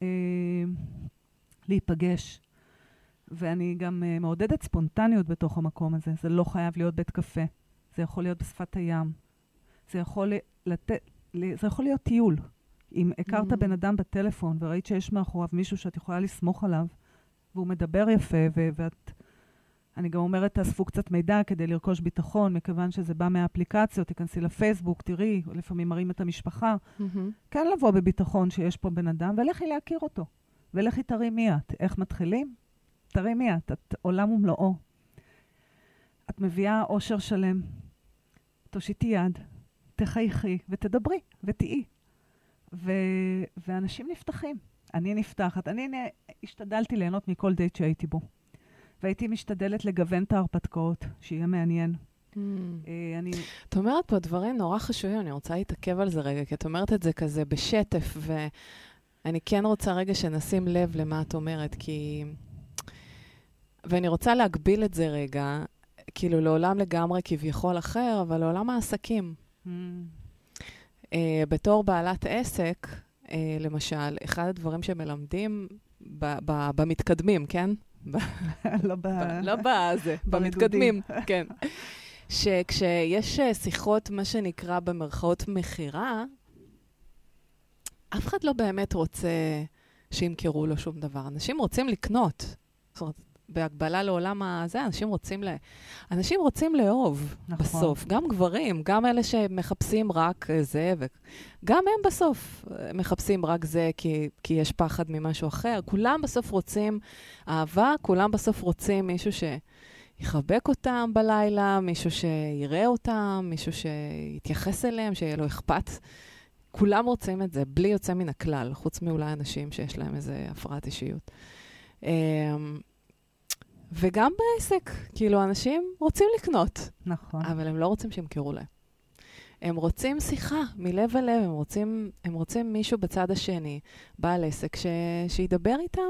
S3: להיפגש. ואני גם מעודדת ספונטניות בתוך המקום הזה. זה לא חייב להיות בית קפה. זה יכול להיות בשפת הים. זה יכול להיות טיול. אם הכרת בן אדם בטלפון וראית שיש מאחוריו מישהו שאת יכולה לסמוך עליו, והוא מדבר יפה, אני גם אומרת, תאספו קצת מידע כדי לרכוש ביטחון, מכיוון שזה בא מהאפליקציות, תיכנסי לפייסבוק, תראי, לפעמים מראים את המשפחה. כן לבוא בביטחון שיש פה בן אדם, ולכי להכיר אותו. ולכי תראי מי את. איך מתחילים? תראי מי את. את עולם ומלואו. את מביאה אושר שלם. תושיטי יד, תחייכי ותדברי ותהי. ואנשים נפתחים. אני נפתחת. אני השתדלתי ליהנות מכל דייט שהייתי בו. והייתי משתדלת לגוון את ההרפתקאות, שיהיה מעניין.
S2: את אומרת פה דברים נורא חשובים, אני רוצה להתעכב על זה רגע, כי את אומרת את זה כזה בשטף, ואני כן רוצה רגע שנשים לב למה את אומרת, ואני רוצה להגביל את זה רגע, כאילו לעולם לגמרי כביכול אחר, אבל לעולם העסקים. בתור בעלת עסק, למשל, אחד הדברים שמלמדים במתקדמים, כן? לא בזה, במתקדמים, כן. שכשיש שיחות, מה שנקרא במרכאות מחירה, אף אחד לא באמת רוצה שימכרו לו שום דבר. אנשים רוצים לקנות. זאת אומרת, בהגבלה לעולם הזה, אנשים רוצים לאהוב בסוף. גם גברים, גם אלה שמחפשים רק זה, גם הם בסוף מחפשים רק זה כי יש פחד ממשהו אחר. כולם בסוף רוצים אהבה, כולם בסוף רוצים מישהו שיחבק אותם בלילה, מישהו שיראה אותם, מישהו שיתייחס אליהם, שיהיה לו אכפת. כולם רוצים את זה, בלי יוצא מן הכלל, חוץ מאולי אנשים שיש להם איזה הפרעת אישיות. וגם בעסק, כאילו, אנשים רוצים לקנות. נכון. אבל הם לא רוצים שימכרו להם. הם רוצים שיחה מלב אל לב, הם רוצים מישהו בצד השני, בעל עסק, שידבר איתם,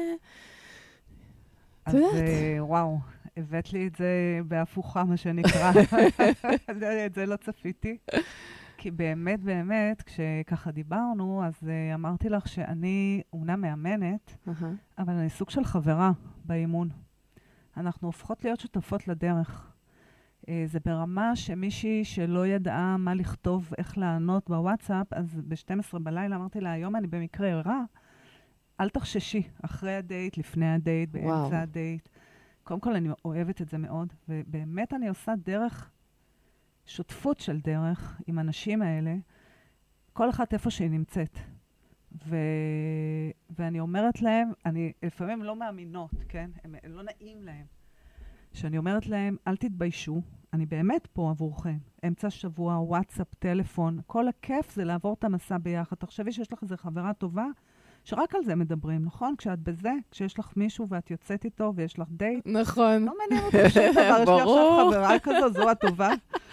S3: אז וואו, הבאת לי את זה בהפוכה, מה שנקרא. את זה לא צפיתי. כי באמת, באמת, כשככה דיברנו, אז אמרתי לך שאני אומנם מאמנת, אבל אני סוג של חברה באימון. אנחנו הופכות להיות שותפות לדרך. זה ברמה שמישהי שלא ידעה מה לכתוב, איך לענות בוואטסאפ, אז ב-12 בלילה אמרתי לה, היום אני במקרה רע, אל תחששי, אחרי הדייט, לפני הדייט, באמצע הדייט. קודם כל אני אוהבת את זה מאוד, ובאמת אני עושה דרך, שותפות של דרך עם האנשים האלה, כל אחת איפה שהיא נמצאת. ואני אומרת להם, אני לפעמים לא מאמינות, כן? הם לא נעים להם. שאני אומרת להם, אל תתביישו, אני באמת פה עבורכם. אמצע שבוע, וואטסאפ, טלפון, כל הכיף זה לעבור את המסע ביחד. תחשבי שיש לך איזו חברה טובה, שרק על זה מדברים, נכון? כשאת בזה, כשיש לך מישהו ואת יוצאת איתו ויש לך דייט.
S2: נכון.
S3: לא מעניין אותי שום דבר, יש לי עכשיו חברה כזו, זו הטובה,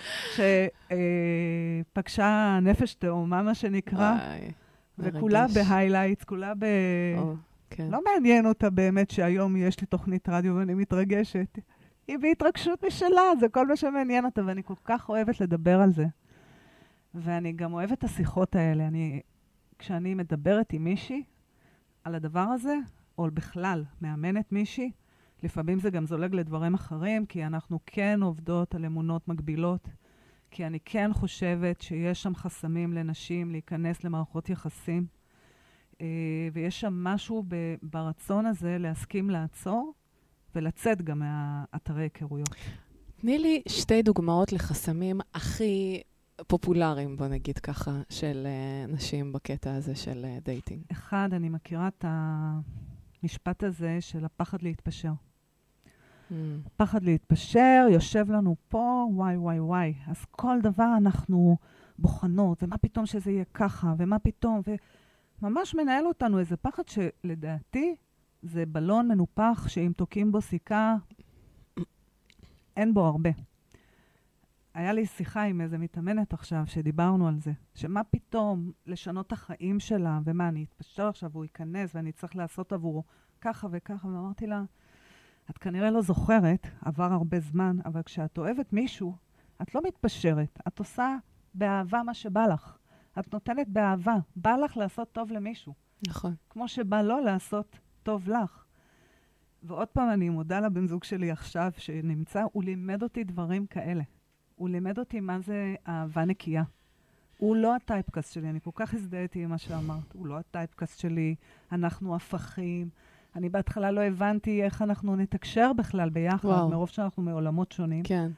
S3: שפגשה נפש תאומה, מה שנקרא. וכולה בהיילייטס, כולה לא מעניין אותה באמת שהיום יש לי תוכנית רדיו ואני מתרגשת. היא בהתרגשות משלה, זה כל מה שמעניין אותה, ואני כל כך אוהבת לדבר על זה. ואני גם אוהבת את השיחות האלה. כשאני מדברת עם מישהי על הדבר הזה, או בכלל מאמנת מישהי, לפעמים זה גם זולג לדברים אחרים, כי אנחנו כן עובדות על אמונות מגבילות, כי אני כן חושבת שיש שם חסמים לנשים להיכנס למערכות יחסים, ויש שם משהו ברצון הזה להסכים לעצור, ולצאת גם מהאתרי היכרויות.
S2: תני לי 2 דוגמאות לחסמים הכי פופולריים, בוא נגיד ככה, של נשים בקטע הזה של דייטינג.
S3: אחד, אני מכירה את המשפט הזה של הפחד להתפשר. פחד להתפשר, יושב לנו פה, וואי, וואי, וואי. אז כל דבר אנחנו בוחנות, ומה פתאום שזה יהיה ככה, ומה פתאום, וממש מנהל אותנו איזה פחד שלדעתי זה בלון מנופח, שאם תוקים בו סיכה, אין בו הרבה. היה לי שיחה עם איזה מתאמנת עכשיו, שדיברנו על זה, שמה פתאום לשנות את החיים שלה, ומה, אני אתפשר עכשיו, הוא ייכנס, ואני צריך לעשות עבורו ככה וככה, ואמרתי לה, את כנראה לא זוכרת, עבר הרבה זמן, אבל כשאת אוהבת מישהו, את לא מתפשרת. את עושה באהבה מה שבא לך. את נותנת באהבה. בא לך לעשות טוב למישהו.
S2: נכון.
S3: כמו שבא לו לעשות טוב לך. ועוד פעם אני מודה לבן זוג שלי עכשיו שנמצא, הוא לימד אותי דברים כאלה. הוא לימד אותי מה זה אהבה נקייה. הוא לא הטייפקאסט שלי, אני כל כך הזדהיתי עם מה שאמרת. הוא לא הטייפקאסט שלי, אנחנו הפכים. אני בהתחלה לא הבנתי איך אנחנו נתקשר בכלל ביחד, מרוב שאנחנו מעולמות שונים.
S2: כן.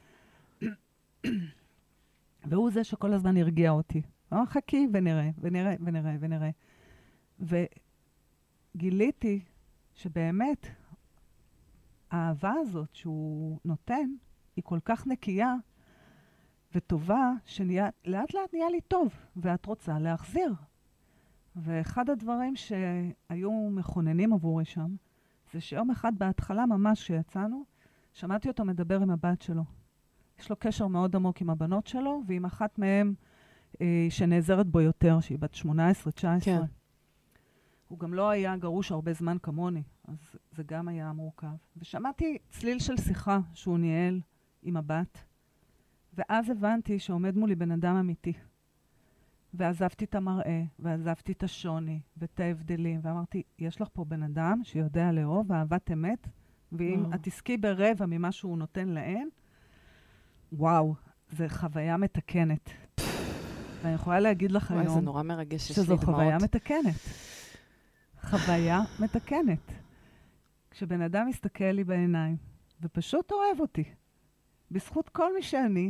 S3: והוא זה שכל הזמן הרגיע אותי. חכי ונראה, ונראה, ונראה, ונראה. וגיליתי שבאמת האהבה הזאת שהוא נותן היא כל כך נקייה וטובה, שלאט לאט נהיה לי טוב, ואת רוצה להחזיר. ואחד הדברים שהיו מכוננים עבורי שם, זה שיום אחד בהתחלה ממש כשיצאנו, שמעתי אותו מדבר עם הבת שלו. יש לו קשר מאוד עמוק עם הבנות שלו, ועם אחת מהן שנעזרת בו יותר, שהיא בת 18-19.
S2: כן.
S3: הוא גם לא היה גרוש הרבה זמן כמוני, אז זה גם היה מורכב. ושמעתי צליל של שיחה שהוא ניהל עם הבת, ואז הבנתי שעומד מולי בן אדם אמיתי. ועזבתי את המראה, ועזבתי את השוני, ואת ההבדלים, ואמרתי, יש לך פה בן אדם שיודע לאהוב, אהבת אמת, ואם את תסכי ברבע ממה שהוא נותן להן, וואו, זה חוויה מתקנת. ואני יכולה להגיד לך היום,
S2: זה נורא מרגש, יש לי
S3: שזו
S2: דמעות.
S3: חוויה מתקנת. חוויה מתקנת. כשבן אדם מסתכל לי בעיניים, ופשוט אוהב אותי, בזכות כל מי שאני,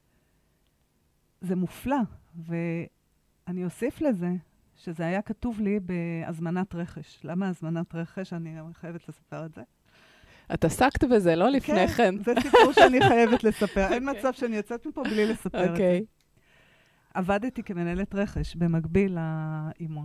S3: זה מופלא. ואני אוסיף לזה, שזה היה כתוב לי בהזמנת רכש. למה הזמנת רכש? אני חייבת לספר את זה.
S2: את עסקת בזה, לא לפני כן.
S3: כן, זה סיפור שאני חייבת לספר. אין מצב שאני יוצאת מפה בלי לספר את זה. עבדתי כמנהלת רכש במקביל לאימון.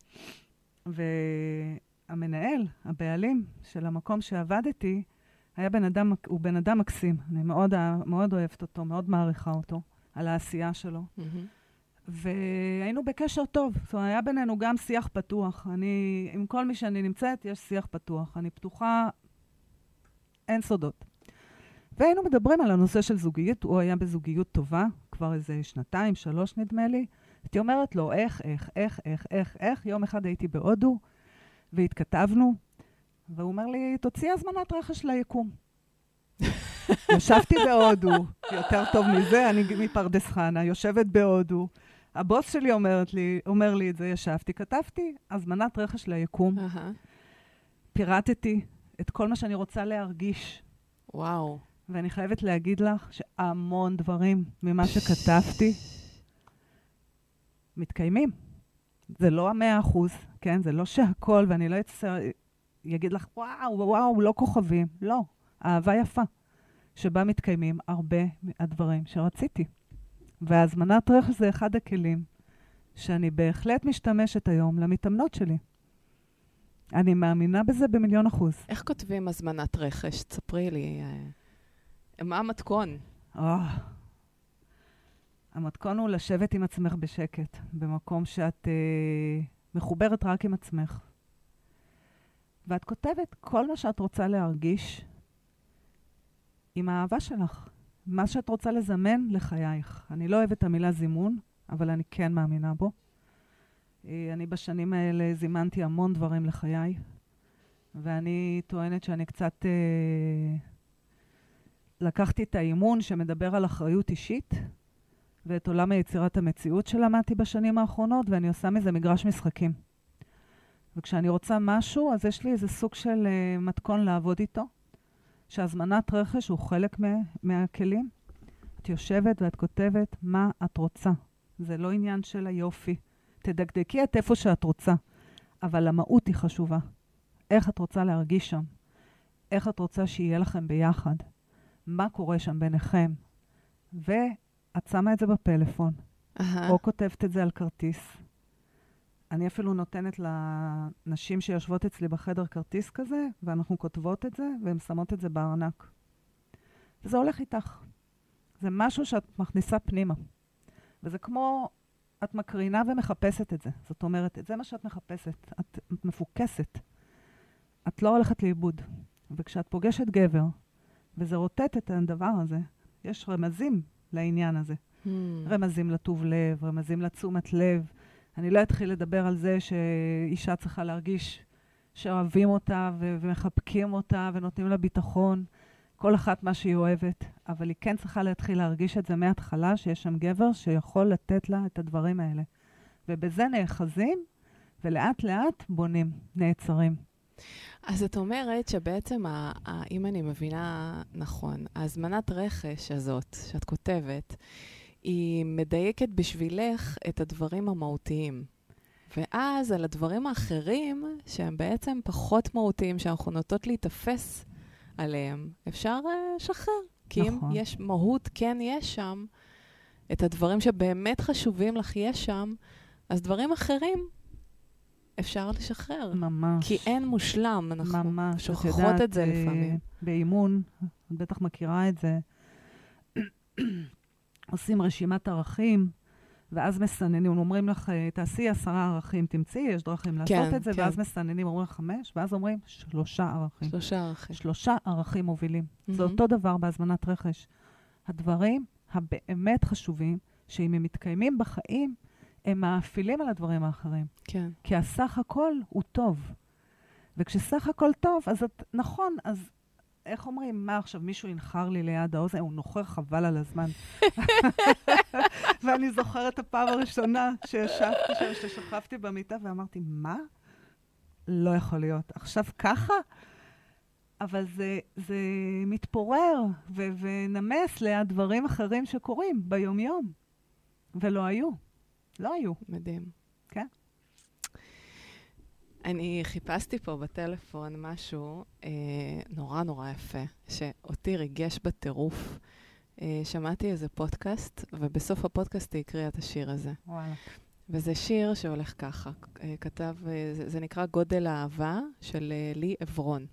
S3: והמנהל, הבעלים של המקום שעבדתי, הוא בן אדם מקסים. אני מאוד אוהבת אותו, מאוד מעריכה אותו על העשייה שלו. והיינו בקשר טוב. זאת אומרת, היה בינינו גם שיח פתוח. עם כל מי שאני נמצאת, יש שיח פתוח. אני פתוחה, אין סודות. והיינו מדברים על הנושא של זוגיות. הוא היה בזוגיות טובה, כבר איזה 2-3 נדמה לי. הייתי אומרת לו, איך. יום אחד הייתי בהודו, והתכתבנו, והוא אומר לי, תוציא הזמנת רכש ליקום. ישבתי בהודו, יותר טוב מזה, אני מפרדס חנה, יושבת בהודו. הבוס שלי אומר לי את זה, ישבתי, כתבתי, הזמנת רכש ליקום. פירטתי את כל מה שאני רוצה להרגיש.
S2: וואו.
S3: ואני חייבת להגיד לך שהמון דברים ממה שכתבתי מתקיימים. זה לא 100%, כן? זה לא שהכל, ואני לא אגיד לך, וואו, לא כוכבים. לא, אהבה יפה, שבה מתקיימים הרבה מהדברים שרציתי. והזמנת רכש זה אחד הכלים שאני בהחלט משתמשת היום למתאמנות שלי. אני מאמינה בזה ב1,000,000%.
S2: איך כותבים הזמנת רכש? תספרי לי. מה המתכון?
S3: המתכון הוא לשבת עם עצמך בשקט, במקום שאת מחוברת רק עם עצמך. ואת כותבת כל מה שאת רוצה להרגיש עם האהבה שלך. מה שאת רוצה לזמן לחייך. אני לא אוהבת את המילה זימון, אבל אני כן מאמינה בו. אני בשנים האלה זימנתי המון דברים לחיי, ואני טוענת שאני קצת לקחתי את האימון שמדבר על אחריות אישית, ואת עולם היצירת המציאות שלמדתי בשנים האחרונות, ואני עושה מזה מגרש משחקים. וכשאני רוצה משהו, אז יש לי איזה סוג של מתכון לעבוד איתו, שהזמנת רכש הוא חלק מהכלים. את יושבת ואת כותבת מה את רוצה. זה לא עניין של היופי. תדקדקי את איפה שאת רוצה, אבל המהות היא חשובה. איך את רוצה להרגיש שם? איך את רוצה שיהיה לכם ביחד? מה קורה שם ביניכם? ואת שמה את זה בפלאפון, או כותבת את זה על כרטיס. אני אפילו נותנת לנשים שיושבות אצלי בחדר כרטיס כזה, ואנחנו כותבות את זה, והן שמות את זה בארנק. וזה הולך איתך. זה משהו שאת מכניסה פנימה. וזה כמו, את מקרינה ומחפשת את זה. זאת אומרת, זה מה שאת מחפשת. את מפוקסת. את לא הולכת לאיבוד. וכשאת פוגשת גבר, וזה רוטט את הדבר הזה, יש רמזים לעניין הזה. רמזים לטוב לב, רמזים לתשומת לב. אני לא אתחיל לדבר על זה שאישה צריכה להרגיש שאוהבים אותה ומחבקים אותה ונותנים לה ביטחון. כל אחת מה שהיא אוהבת, אבל היא כן צריכה להתחיל להרגיש את זה מההתחלה, שיש שם גבר שיכול לתת לה את הדברים האלה. ובזה נאחזים, ולאט לאט בונים, נעצרים.
S2: אז את אומרת שבעצם, אם אני מבינה נכון, ההזמנת רכש הזאת שאת כותבת, היא מדייקת בשבילך את הדברים המהותיים. ואז על הדברים האחרים, שהם בעצם פחות מהותיים, שאנחנו נוטות להתאפס עליהם, אפשר לשחרר. כי
S3: נכון.
S2: אם יש מהות, כן יש שם, את הדברים שבאמת חשובים לך יש שם, אז דברים אחרים אפשר לשחרר.
S3: ממש.
S2: כי אין מושלם, אנחנו
S3: ממש.
S2: שוכחות את זה לפעמים.
S3: באימון, את בטח מכירה את זה, עושים רשימת ערכים, ואז מסננים, אומרים לך, תעשי 10 ערכים, תמצאי, יש דרכים לעשות את זה, ואז מסננים, אומרים לך 5, ואז אומרים 3 ערכים.
S2: 3 ערכים.
S3: 3 ערכים מובילים. זה אותו דבר בהזמנת רכש. הדברים הבאמת חשובים, שאם הם מתקיימים בחיים, הם מאפילים על הדברים האחרים.
S2: כן.
S3: כי הסך הכל הוא טוב. וכשסך הכל טוב, אז נכון, אז איך אומרים, מה עכשיו, מישהו ינחר לי ליד האוזן, הוא נוחר חבל על הזמן. ואני זוכרת הפעם הראשונה שישבתי שם, ששכבתי במיטה, ואמרתי, מה? לא יכול להיות. עכשיו ככה? אבל זה מתפורר ונמס ליד דברים אחרים שקורים ביום-יום. ולא היו. לא היו.
S2: מדהים.
S3: כן.
S2: אני חיפשתי פה בטלפון משהו נורא נורא יפה, שאותי ריגש בטירוף. שמעתי איזה פודקאסט, ובסוף הפודקאסט היא הקריאה את השיר הזה.
S3: וואלה.
S2: וזה שיר שהולך ככה. כתב, זה נקרא גודל האהבה של לי עברון.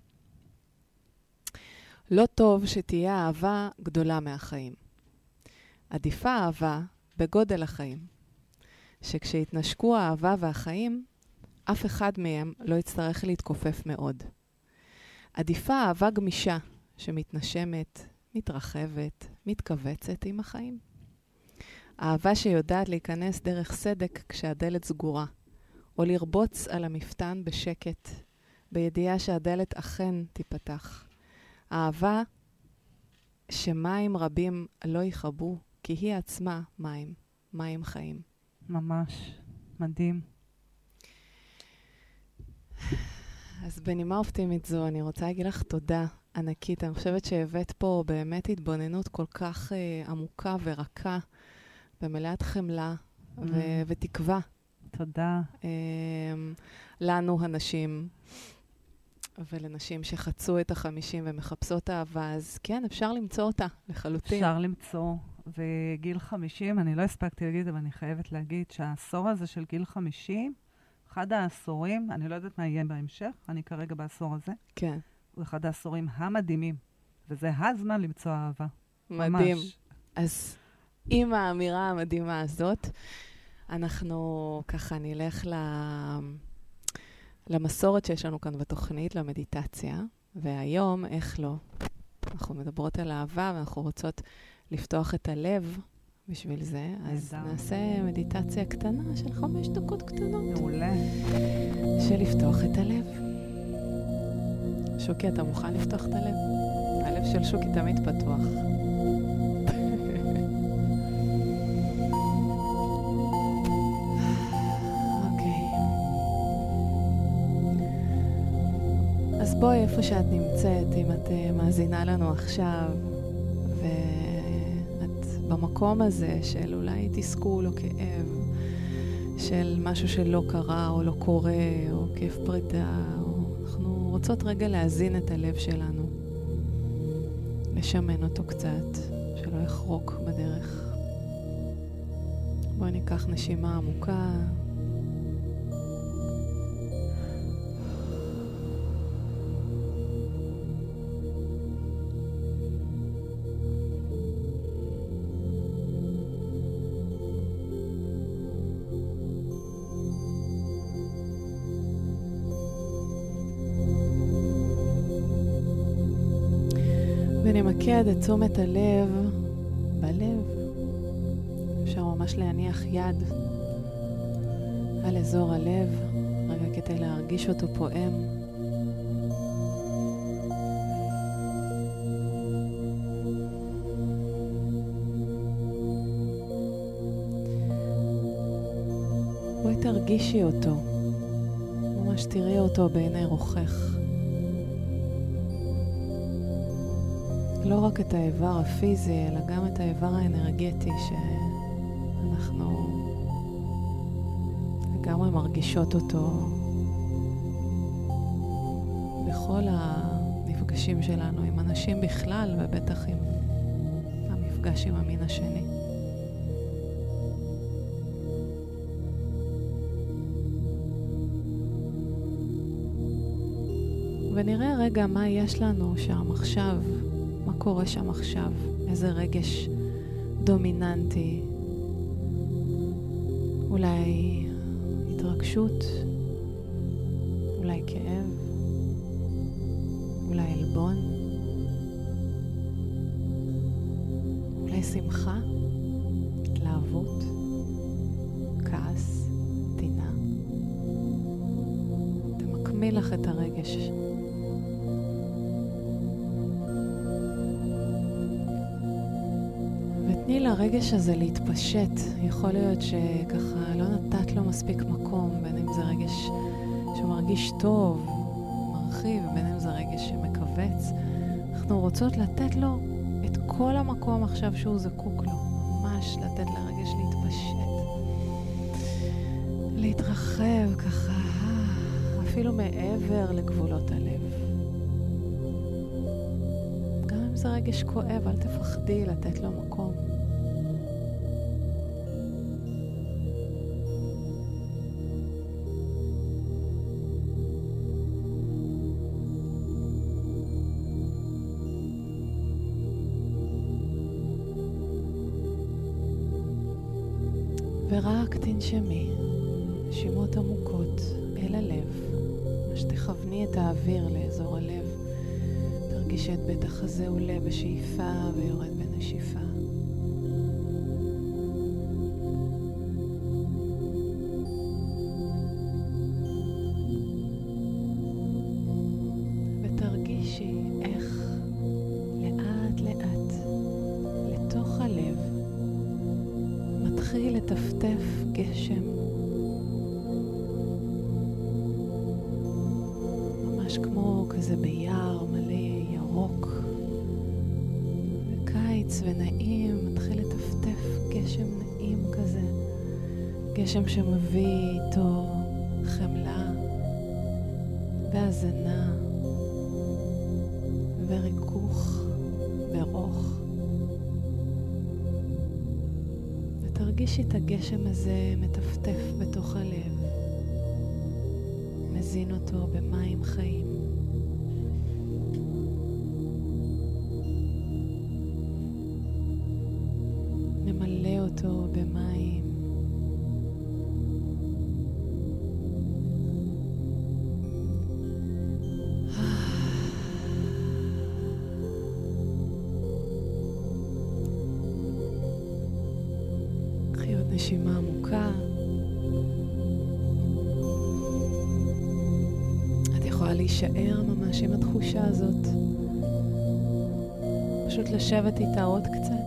S2: לא טוב שתהיה אהבה גדולה מהחיים. עדיפה אהבה בגודל החיים. שכשיתנשקו האהבה והחיים, אף אחד מהם לא יצטרך להתכופף מאוד. עדיפה אהבה גמישה שמתנשמת, מתרחבת, מתכווצת עם החיים. אהבה שיודעת להיכנס דרך סדק כשהדלת סגורה, או לרבוץ על המפתן בשקט, בידיעה שהדלת אכן תיפתח. אהבה שמים רבים לא יכבו, כי היא עצמה מים, מים חיים.
S3: ממש מדהים.
S2: אז בנימה אופטימית זו, אני רוצה להגיד לך תודה ענקית. אני חושבת שהבאת פה באמת התבוננות כל כך עמוקה ורכה, במלאת חמלה ותקווה.
S3: תודה.
S2: לנו הנשים, ולנשים שחצו את 50 ומחפשות אהבה, אז כן, אפשר למצוא אותה לחלוטין.
S3: אפשר למצוא, וגיל 50, אני לא הספקתי להגיד, אבל אני חייבת להגיד שהעשור הזה של גיל 50, אחד העשורים, אני לא יודעת מה יהיה בהמשך, אני כרגע בעשור הזה.
S2: כן.
S3: הוא אחד העשורים המדהימים, וזה הזמן למצוא אהבה.
S2: מדהים.
S3: ממש.
S2: אז עם האמירה המדהימה הזאת, אנחנו ככה נלך למסורת שיש לנו כאן בתוכנית, למדיטציה, והיום, איך לא, אנחנו מדברות על אהבה, ואנחנו רוצות לפתוח את הלב בשביל זה, אז נעשה מדיטציה קטנה של 5 דקות קטנות.
S3: מעולה.
S2: של לפתוח את הלב. שוקי, אתה מוכן לפתוח את הלב? הלב של שוקי תמיד פתוח. אוקיי. אז בואי איפה שאת נמצאת, אם את מאזינה לנו עכשיו, במקום הזה של אולי תסכול או כאב, של משהו שלא קרה או לא קורה, או כאב פרידה, אנחנו רוצות רגע להזין את הלב שלנו, לשמן אותו קצת, שלא יחרוק בדרך. בואי ניקח נשימה עמוקה. ונמקד את תשומת הלב בלב. אפשר ממש להניח יד על אזור הלב, רגע כדי להרגיש אותו פועם. בואי תרגישי אותו, ממש תראי אותו בעיני רוחך. לא רק את האיבר הפיזי, אלא גם את האיבר האנרגטי שאנחנו לגמרי מרגישות אותו בכל המפגשים שלנו עם אנשים בכלל, ובטח עם המפגש עם המין השני. ונראה רגע מה יש לנו שם עכשיו, מה קורה שם עכשיו, איזה רגש דומיננטי, אולי התרגשות, אולי כאב, אולי אלבון, אולי שמחה, התלהבות, כעס, טינה. תמקמי לך את הרגש. ותני לרגש הזה להתפשט. יכול להיות שככה לא נתת לו מספיק מקום, בין אם זה רגש שמרגיש טוב, מרחיב, בין אם זה רגש שמקווץ. אנחנו רוצות לתת לו את כל המקום עכשיו שהוא זקוק לו. ממש לתת לרגש להתפשט. להתרחב ככה, אפילו מעבר לגבולות הלב. גם אם זה רגש כואב, אל תפחדי לתת לו מקום. ורק תנשמי, נשימות עמוקות אל הלב, מה שתכווני את האוויר לאזור הלב. תרגישי את בית החזה עולה בשאיפה ויורד בנשיפה. ותרגישי איך לאט לאט לתוך הלב מתחיל לטפטף גשם. ממש כמו כזה ביער מלא ירוק וקיץ ונעים, מתחיל לטפטף גשם נעים כזה. גשם שמביא איתו חמלה והזנה וריכוך ברוך. תרגישי את הגשם הזה מטפטף בתוך הלב, מזין אותו במים חיים. ממלא אותו במים. נשימה עמוקה. את יכולה להישאר ממש עם התחושה הזאת. פשוט לשבת איתה עוד קצת.